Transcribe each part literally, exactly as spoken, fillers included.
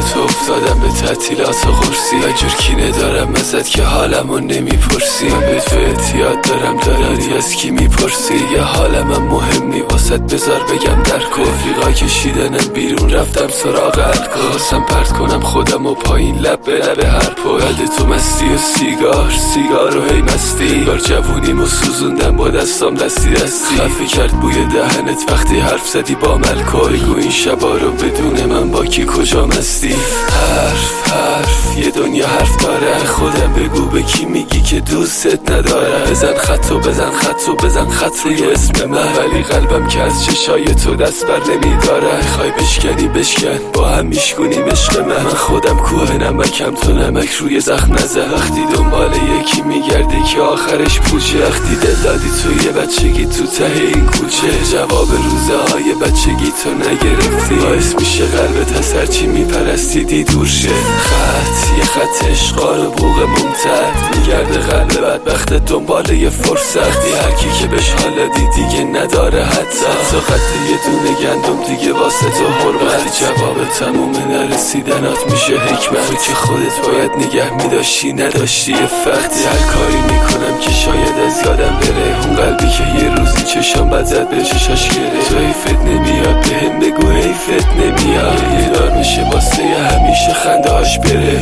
تو افتادم به تعطیلات و قرصی و جور کینه دارم ازت که حالمو نمیپرسی. من به تو اعتیاد دارم داری از کی میپرسی؟ یه حالمم مهم نی واسط بذار بگم در کن. رفیقا کشیدنم بیرون رفتم سراغ الکل. خواستم پرت کنم خودم و پایین لب به لب هر پل. بعد تو مستی و سیگار سیگار و هی مستی. بار جوونیمو سوزوندم با دستام دستی دستی. خفه کرد بوی دهنت وقتی حرف زدی با ملکل. بگو این شبا رو بدون من با کی کجا مستی؟ حرف حرف یه دنیا حرف داره. خودم بگو به کی میگی که دوستت نداره؟ بزن خطو بزن خطو بزن خط روی اسم من. ولی قلبم که از چشای تو دست بر نمیداره. خواهی بشکنی بشکن با هم میشکنی عشق من. من خودم کوه نمکم تو نمک روی زخم نزن. وقتی دنبال یکی میگردی که آخرش پوچه. وقتی دل دادی توی بچگی تو ته این کوچه. جواب روزه های بچگی تو نگرفتی. باعث میشه قلبت از هرچی میپرستیدی دور شه. خط یه خط عشقا رو بوق ممتد میگرده قلب بدبختت دنبال یه فرصت. هر کی که بهش حالا دی دیگه نداره حتی حتی خط یه دونه گندم دیگه واسه تو حرمت. جواب تموم نرسیدنات میشه حکمت. تو که خودت باید نگه میداشتی نداشتی فقطی. هر کاری میکنم که شاید از یادم بره. اون قلبی که یه روزی چشم بد زد به چشاش گره. تو حیفت نمیاد بهم بگو حیفت نمیاد. یه دار میشه واسه همیشه خنده هاش بره.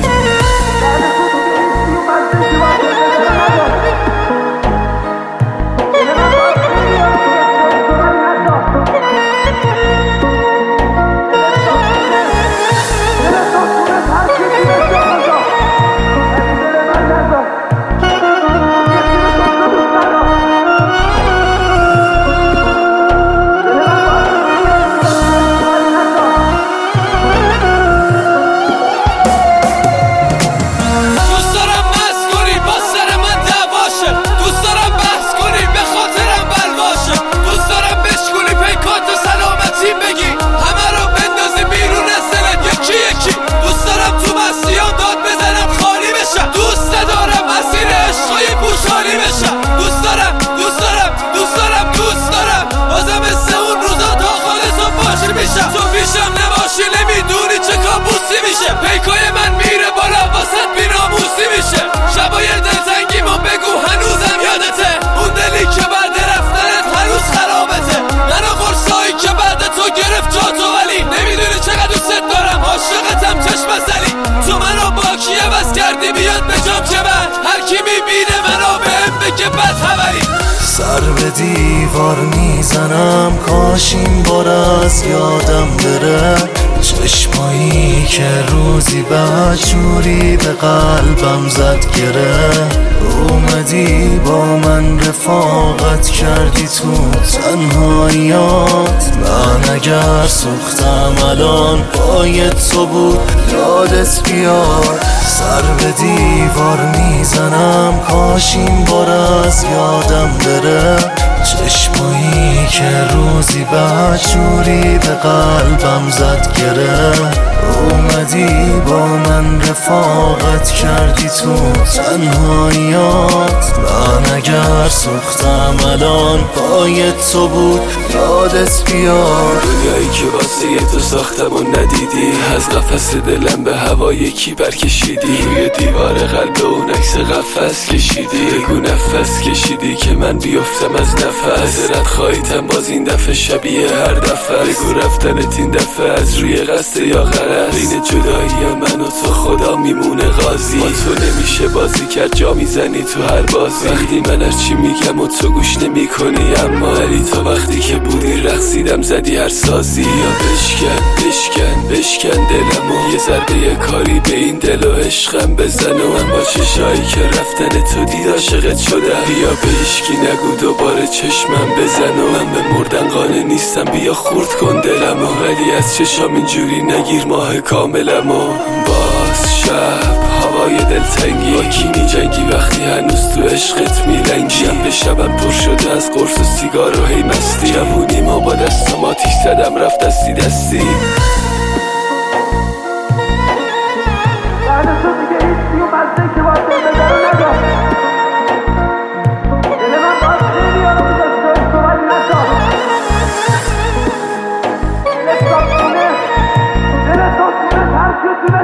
پیکای من میره بالا واسط بیناموسی میشه. شبای دلتنگی ما بگو هنوزم یادته. اون دلی که بعد رفتنت هنوز خرابته. من و قرصایی که بعد تو گرفت جا تو. ولی نمیدونی چقدر دوست دارم عاشقتم چشم زلی. تو منو با کی عوض کردی بیاد به جام که بعد هر کی میبینه منو بهم بگه بد خبری. سر به دیوار میزنم کاش این بار از یادم بره. چشمایی که روزی بدجوری به قلبم زد گره. اومدی با من رفاقت کردی تو تنهاییات. من اگر سوختم الان باید تو بود یادت بیاد. سر به دیوار میزنم کاش این بار از یادم بره. چشمایی که روزی بدجوری به قلبم زد گره. اومدی با من رفاقت کردی تو تنهاییات. من اگر سوختم الان باید تو بود یادت بیاد. دنیایی که واسه تو ساختم و ندیدی. از قفس دلم به هوا یکی برکشیدی. روی دیوار قلب اون عکس قفس کشیدی. بگو نفس کشیدی که من بیفتم از نفس. حضرت خواهیتم باز این دفعه شبیه هر دفعه. بگو رفتنت این دفعه از روی قصد یا غرض. بین جدایی من و تو خدا میمونه قاضی. با تو نمیشه بازی کرد جا میزنی تو هر بازی. وقتی من هر چی میگم و تو گوش نمی کنی. اما ولی تو وقتی که بودی رقصیدم زدی هر سازی. یا بشکن بشکن بشکن دلمو. یه ضربه یه کاری به این دل و عشقم بزن. و من با چشایی که رفتن تو دید عاشقت شدم. بیا به هیچکی نگو دوباره چشمم بزن. و من به مردن قانع نیستم بیا خورد کن دلمو. ولی از چشام اینجوری نگیر ماه کاملمو. باز شب هوای دلتنگی با کی می جنگی وقتی هنوز تو عشقت میلنگی. شب به شبم پر شده از قرص و سیگار و هی مستی. جوونی ما با دستم آتیش زدم رفت دستی دستی. Let's go,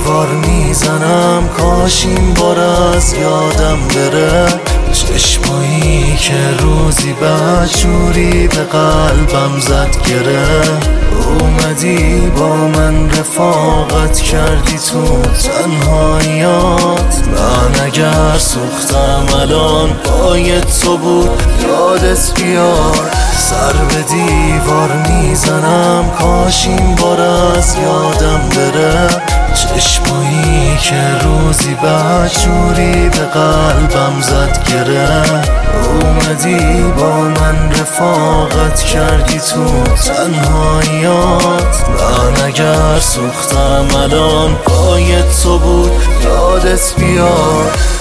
دیوار میزنم کاش این بار از یادم بره چشمایی که روزی بدجوری به قلبم زد گره اومدی با من رفاقت کردی تو تنهاییات من اگر سوختم الان باید تو بود یادت بیار سر به دیوار میزنم کاش این بار از یادم بره چشمایی که روزی بدجوری به قلبم زد گره اومدی با من رفاقت کردی تو تنهاییات من اگر سوختم الان باید تو بود یادت بیار